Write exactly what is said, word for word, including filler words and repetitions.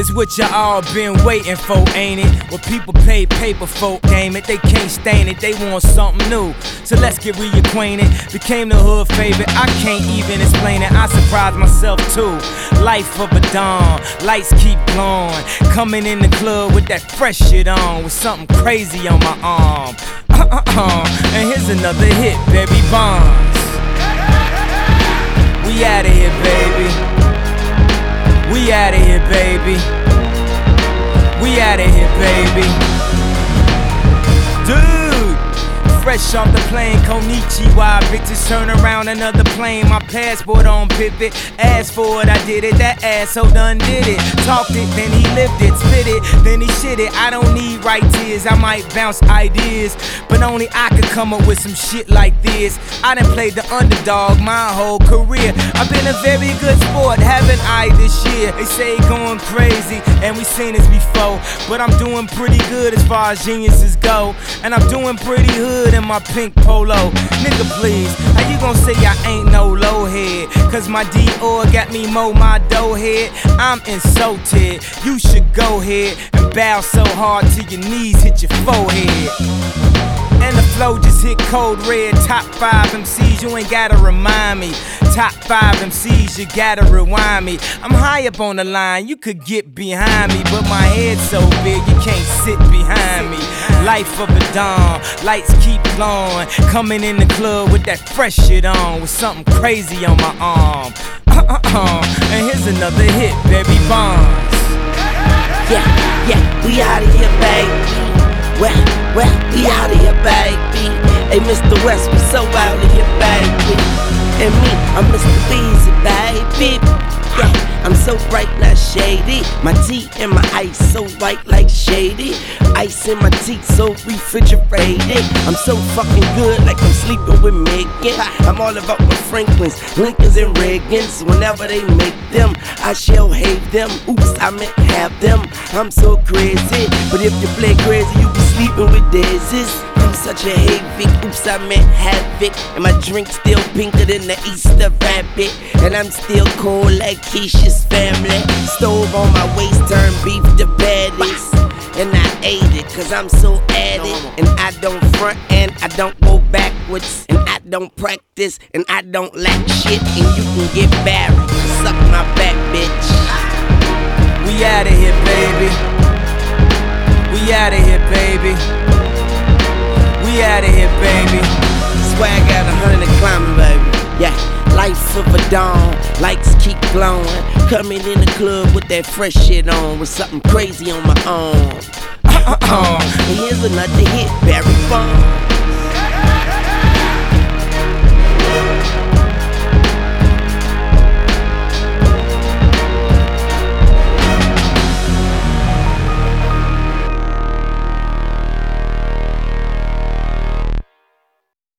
It's what y'all all been waiting for, ain't it? What people pay paper folk game it. They can't stain it, they want something new. So let's get reacquainted. Became the hood favorite, I can't even explain it. I surprised myself too. Life of a dawn, lights keep glowing. Coming in the club with that fresh shit on, with something crazy on my arm. Uh-uh-uh. And here's another hit, Barry Bonds. We outta here, baby. We outta here, baby. We outta here, baby. Dude, fresh off the plane, Konichiwa. Bitches turn around, another plane. My passport on pivot. Asked for it, I did it. That asshole done did it. Talked it, then he lived it. Spit it, then he shit it. I don't need right tears, I might bounce ideas, but only I could come up with some shit like this. I done played the underdog my whole career. I've been a very good sport, haven't I, this year? They say going crazy, and we seen this before, but I'm doing pretty good as far as geniuses go. And I'm doing pretty hood in my pink polo. Nigga, please, how you gon' say I ain't no low head? Cause my Dior got me mow my dough head. I'm insulted, you should go ahead and bow so hard till your knees hit your forehead. And the flow just hit cold red. Top five M Cs, you ain't gotta remind me. Top five M Cs, you gotta rewind me. I'm high up on the line, you could get behind me, but my head's so big, you can't sit behind me. Life of a dawn, lights keep glowing. Coming in the club with that fresh shit on, with something crazy on my arm. Uh-uh-uh. And here's another hit, Barry Bonds. Yeah, yeah, we outta here, baby. Well, well, we outta here, baby. Hey, Mister West, we so outta here, baby. And me, I'm Mister Weezy, baby. Yeah, I'm so bright, not shady. My tea and my ice so white like shady. Ice in my teeth so refrigerated. I'm so fucking good like I'm sleeping with Megan. I'm all about my Franklins, Lincolns and Reagans. Whenever they make them, I shall hate them. Oops, I meant have them. I'm so crazy, but if you play crazy, you be sleeping with daisies. I'm such a havoc, oops, I meant havoc. And my drink still pinker than the Easter rabbit. And I'm still cold like Keisha's family. Stove on my waist, turn beef to patties. And I ate it, cause I'm so at it. And I don't front and I don't go backwards. And I don't practice and I don't lack shit. And you can get married, suck my back, bitch. We outta here, baby. We outta here, baby. We outta here, baby. Swag at a hundred and climbing, baby. Yeah, life of a dawn, lights keep glowing. Coming in the club with that fresh shit on, with something crazy on my arm. Uh-uh-uh. And here's another hit, Barry Bonds.